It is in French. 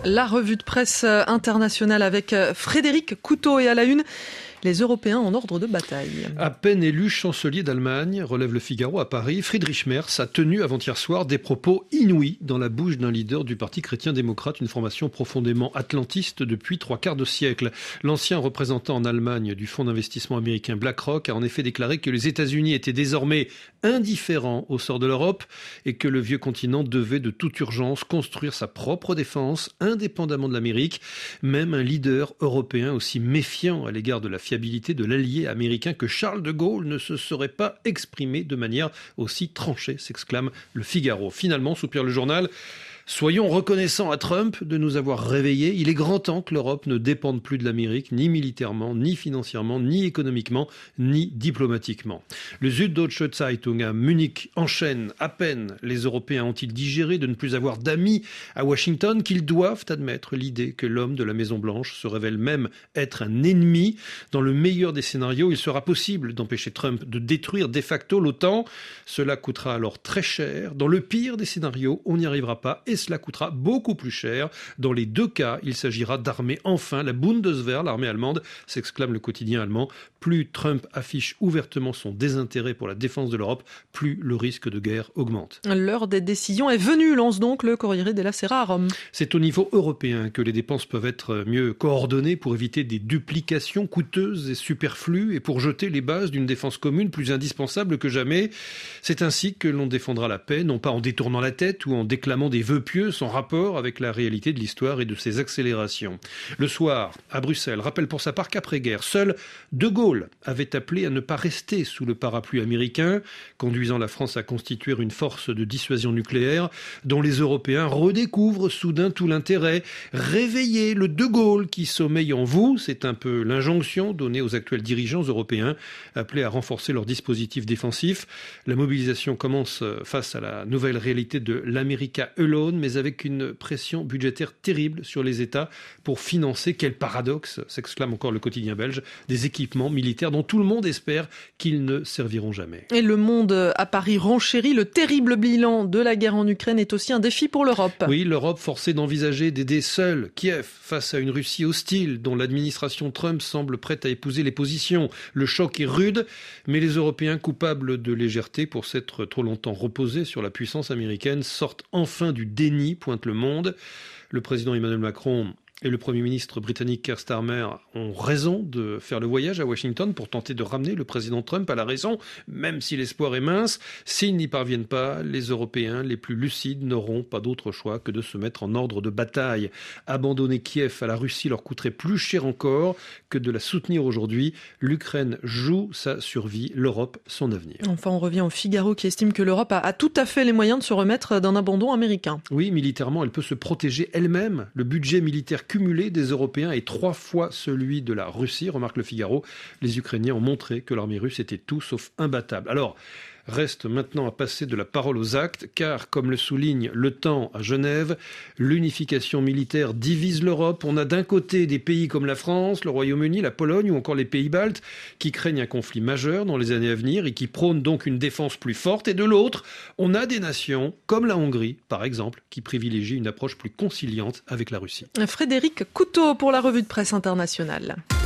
La revue de presse internationale avec Frédéric Couteau et à la une, les Européens en ordre de bataille. À peine élu chancelier d'Allemagne, relève le Figaro à Paris, Friedrich Merz a tenu avant-hier soir des propos inouïs dans la bouche d'un leader du Parti chrétien-démocrate, une formation profondément atlantiste depuis 3/4 de siècle. L'ancien représentant en Allemagne du fonds d'investissement américain BlackRock a en effet déclaré que les États-Unis étaient désormais indifférents au sort de l'Europe et que le vieux continent devait de toute urgence construire sa propre défense, indépendamment de l'Amérique. Même un leader européen aussi méfiant à l'égard de la fiabilité de l'allié américain que Charles de Gaulle ne se serait pas exprimé de manière aussi tranchée, s'exclame le Figaro. Finalement, soupire le journal, soyons reconnaissants à Trump de nous avoir réveillés. Il est grand temps que l'Europe ne dépende plus de l'Amérique, ni militairement, ni financièrement, ni économiquement, ni diplomatiquement. Le Süddeutsche Zeitung à Munich enchaîne. À peine les Européens ont-ils digéré de ne plus avoir d'amis à Washington qu'ils doivent admettre l'idée que l'homme de la Maison-Blanche se révèle même être un ennemi. Dans le meilleur des scénarios, il sera possible d'empêcher Trump de détruire de facto l'OTAN. Cela coûtera alors très cher. Dans le pire des scénarios, on n'y arrivera pas et cela coûtera beaucoup plus cher. Dans les deux cas, il s'agira d'armer enfin la Bundeswehr, l'armée allemande, s'exclame le quotidien allemand. Plus Trump affiche ouvertement son désintérêt pour la défense de l'Europe, plus le risque de guerre augmente. L'heure des décisions est venue, lance donc le Corriere della Sera à Rome. C'est au niveau européen que les dépenses peuvent être mieux coordonnées pour éviter des duplications coûteuses et superflues et pour jeter les bases d'une défense commune plus indispensable que jamais. C'est ainsi que l'on défendra la paix, non pas en détournant la tête ou en déclamant des vœux pieux sans rapport avec la réalité de l'histoire et de ses accélérations. Le soir, à Bruxelles, rappelle pour sa part qu'après-guerre, seul De Gaulle avait appelé à ne pas rester sous le parapluie américain, conduisant la France à constituer une force de dissuasion nucléaire dont les Européens redécouvrent soudain tout l'intérêt. Réveillez le De Gaulle qui sommeille en vous, c'est un peu l'injonction donnée aux actuels dirigeants européens appelés à renforcer leur dispositif défensif. La mobilisation commence face à la nouvelle réalité de l'America Alone, mais avec une pression budgétaire terrible sur les États pour financer, quel paradoxe, s'exclame encore le quotidien belge, des équipements militaires dont tout le monde espère qu'ils ne serviront jamais. Et le monde à Paris renchérit, le terrible bilan de la guerre en Ukraine est aussi un défi pour l'Europe. Oui, l'Europe forcée d'envisager d'aider seule Kiev face à une Russie hostile dont l'administration Trump semble prête à épouser les positions. Le choc est rude, mais les Européens coupables de légèreté pour s'être trop longtemps reposés sur la puissance américaine sortent enfin du déni, pointe Le Monde. Le président Emmanuel Macron et le Premier ministre britannique Keir Starmer ont raison de faire le voyage à Washington pour tenter de ramener le président Trump à la raison, même si l'espoir est mince. S'ils n'y parviennent pas, les Européens les plus lucides n'auront pas d'autre choix que de se mettre en ordre de bataille. Abandonner Kiev à la Russie leur coûterait plus cher encore que de la soutenir aujourd'hui. L'Ukraine joue sa survie, l'Europe son avenir. Enfin, on revient au Figaro qui estime que l'Europe a tout à fait les moyens de se remettre d'un abandon américain. Oui, militairement, elle peut se protéger elle-même. Le budget militaire cumulé des Européens est 3 fois celui de la Russie, remarque le Figaro. Les Ukrainiens ont montré que l'armée russe était tout sauf imbattable. Alors, reste maintenant à passer de la parole aux actes, car, comme le souligne Le Temps à Genève, l'unification militaire divise l'Europe. On a d'un côté des pays comme la France, le Royaume-Uni, la Pologne ou encore les pays baltes qui craignent un conflit majeur dans les années à venir et qui prônent donc une défense plus forte. Et de l'autre, on a des nations comme la Hongrie, par exemple, qui privilégient une approche plus conciliante avec la Russie. Frédéric Couteau pour la revue de presse internationale.